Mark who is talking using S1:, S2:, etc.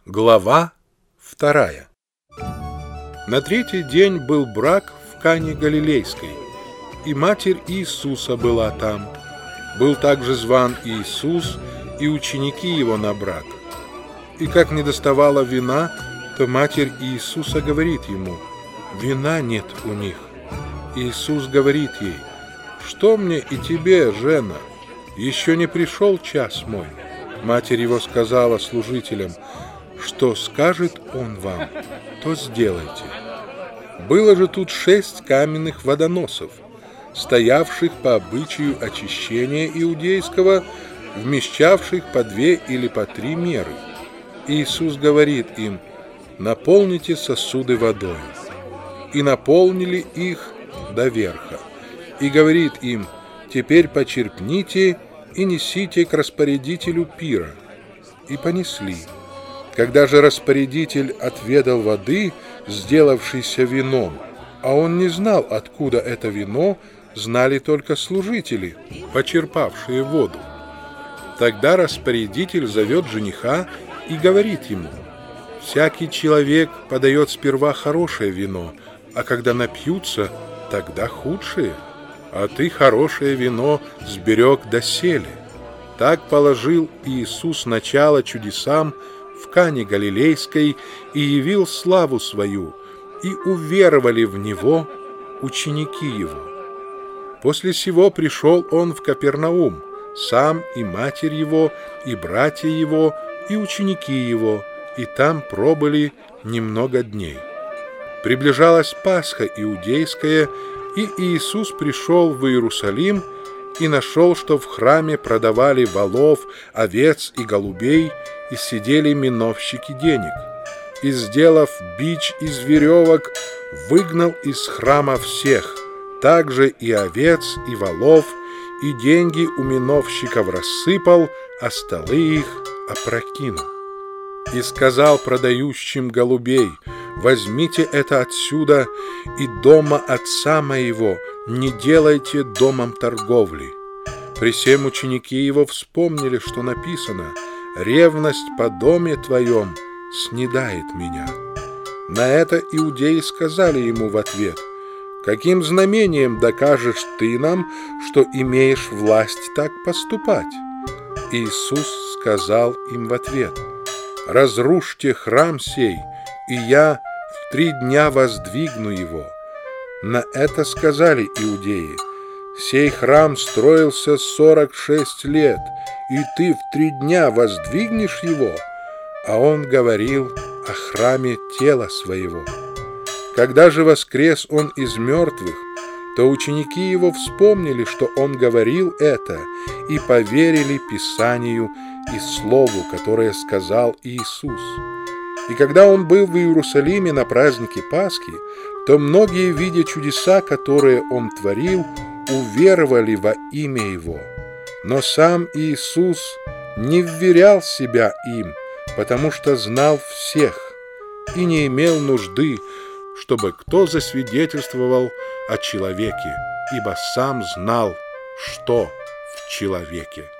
S1: Глава 2. На третий день был брак в Кане Галилейской, и матерь Иисуса была там. Был также зван Иисус и ученики его на брак. И как не доставало вина, то матерь Иисуса говорит ему: «Вина нет у них». Иисус говорит ей: «Что мне и тебе, жена? Еще не пришел час мой». Матерь его сказала служителям: «Что скажет он вам, то сделайте». Было же тут 6 каменных водоносов, стоявших по обычаю очищения иудейского, вмещавших по 2 или по 3 меры. Иисус говорит им: «Наполните сосуды водой». И наполнили их до верха. И говорит им: «Теперь почерпните и несите к распорядителю пира». И понесли. Когда же распорядитель отведал воды, сделавшейся вином, а он не знал, откуда это вино, знали только служители, почерпавшие воду. Тогда распорядитель зовет жениха и говорит ему: «Всякий человек подает сперва хорошее вино, а когда напьются, тогда худшее. А ты хорошее вино сберег доселе». Так положил Иисус начало чудесам в Кане Галилейской и явил славу свою, и уверовали в Него ученики Его. После сего пришел Он в Капернаум, сам и матерь Его, и братья Его, и ученики Его, и там пробыли немного дней. Приближалась Пасха иудейская, и Иисус пришел в Иерусалим и нашел, что в храме продавали волов, овец и голубей, и сидели миновщики денег. И, сделав бич из веревок, выгнал из храма всех, также и овец, и волов, и деньги у миновщиков рассыпал, а столы их опрокинул. И сказал продающим голубей: «Возьмите это отсюда, и дома отца моего не делайте домом торговли». При сем ученики его вспомнили, что написано: «Ревность по доме твоем снедает меня». На это иудеи сказали ему в ответ: «Каким знамением докажешь ты нам, что имеешь власть так поступать?» Иисус сказал им в ответ: «Разрушьте храм сей, и я в 3 дня воздвигну его». На это сказали иудеи: «Сей храм строился 46 лет, и ты в 3 дня воздвигнешь его?» А он говорил о храме тела своего. Когда же воскрес он из мертвых, то ученики его вспомнили, что он говорил это, и поверили Писанию и слову, которое сказал Иисус. И когда он был в Иерусалиме на празднике Пасхи, то многие, видя чудеса, которые он творил, уверовали во имя его. Но сам Иисус не вверял себя им, потому что знал всех и не имел нужды, чтобы кто засвидетельствовал о человеке, ибо сам знал, что в человеке.